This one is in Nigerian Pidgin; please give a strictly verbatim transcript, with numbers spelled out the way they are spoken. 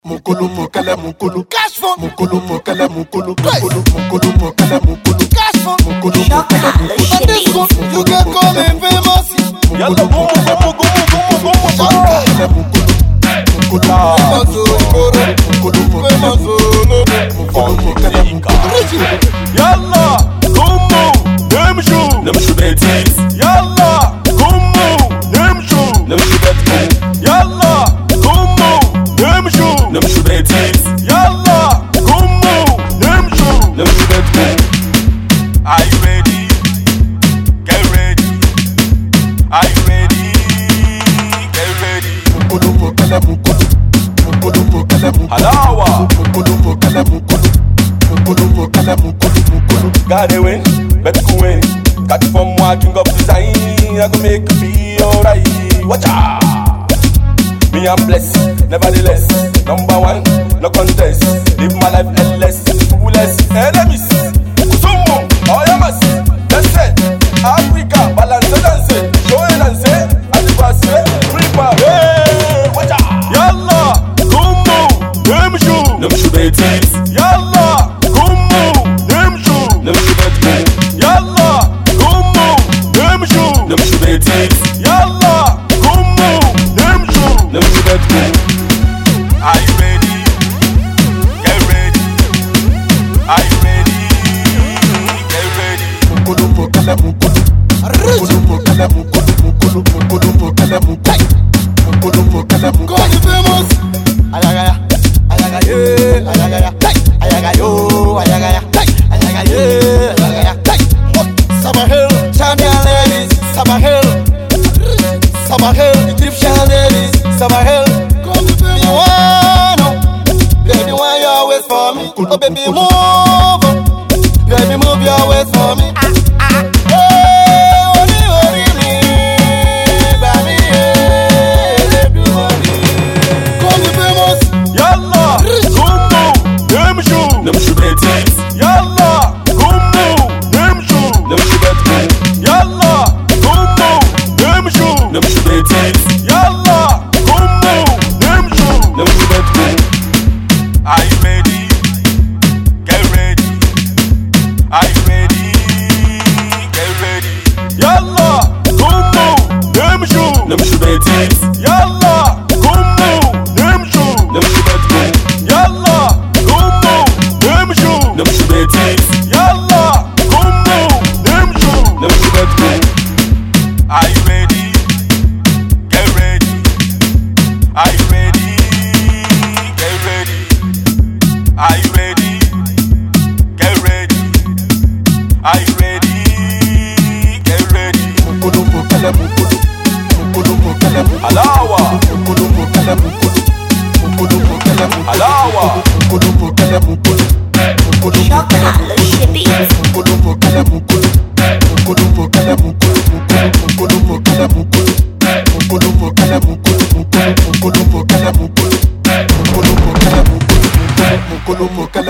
mukulu mukele mukulu. Cash phone. Mukulu mukele mukulu. Mukulu mukulu mukele mukulu. Cash phone. Mukulu mukele mukulu. On this one, you can call me famous. Yalla boom boom boom boom boom boom boom. Mukulu mukulu mukele mukulu. Yalla kumu nemshu nemshu betis. Yalla kumu nemshu nemshu betis. Yalla kumu nemshu nemshu betis. Yalla kumu nemshu nemshu betis. Are you ready? Get ready. Are you ready? Get ready. Mukulu mukele mukulu. Mukulu mukele mukulu. Halawa. Mukulu mukele mukulu. Mukulu mukele mukulu mukulu. Gotta win, better go win. Got it from walking up design. I gonna make you feel alright. Watch out. Me I'm blessed, nevertheless. Number one, no contest. Live my life endless, fullest. Enemies, Kusumu, Oyamas. That's it. Africa, balance and dance. Show and dance. Adivase, prepare. Hey, watch out. Yalla, Kumu, Nemshu, Nemshu betis. Yalla, Kumu, Nemshu, Nemshu betis. Yalla, Kumu, Nemshu, Nemshu betis. Yalla, Kumu, Nemshu, Nemshu betis. Are you ready? Get ready. Are you ready? Get ready. Mukulu mukele mukulu. Mukulu mukele mukulu mukulu mukulu mukele mukulu. Mukulu mukele mukulu. Call me famous. Ayagaya, ayagaye, ayagaya, ayagayo, ayagaya, ayagaye, ayagaya. Summer Hill, champion ladies. Summer Hill, Summer Hill, Egyptian ladies. Summer Hill, call me famous. You wanna, baby, why you always for me? Oh baby, move, baby, move your ways for me. Nemshu betis. Yalla, kumu, nemshu, nemshu betis. Yalla, kumu, nemshu, nemshu betis. Yalla, kumu, nemshu, nemshu betis. Are you ready? Get ready. Are you ready? Get ready. Yalla, kumu, nemshu, nemshu betis. Yalla, kumu, nemshu, nemshu betis. Yalla, kumu, nemshu, nemshu betis. Yalla, kumu, nemshu, nemshu betis. Are you ready? Get ready. Are you ready? Get ready. Are you ready? Get ready. Are you ready? Get ready. Mukulu mukele mukulu. Mukulu mukele mukulu. Halawa. Mukulu mukele mukulu. Mukulu mukele mukulu. Halawa. Mukulu mukele mukulu. Mukulu mukele mukulu. Mukulu mukele mukulu. Mukulu mukele mukulu. Mukulu mukele mukulu. Mukulu mukele mukulu. Mukulu mukele mukulu. Mukulu mukele mukulu. Mukulu mukele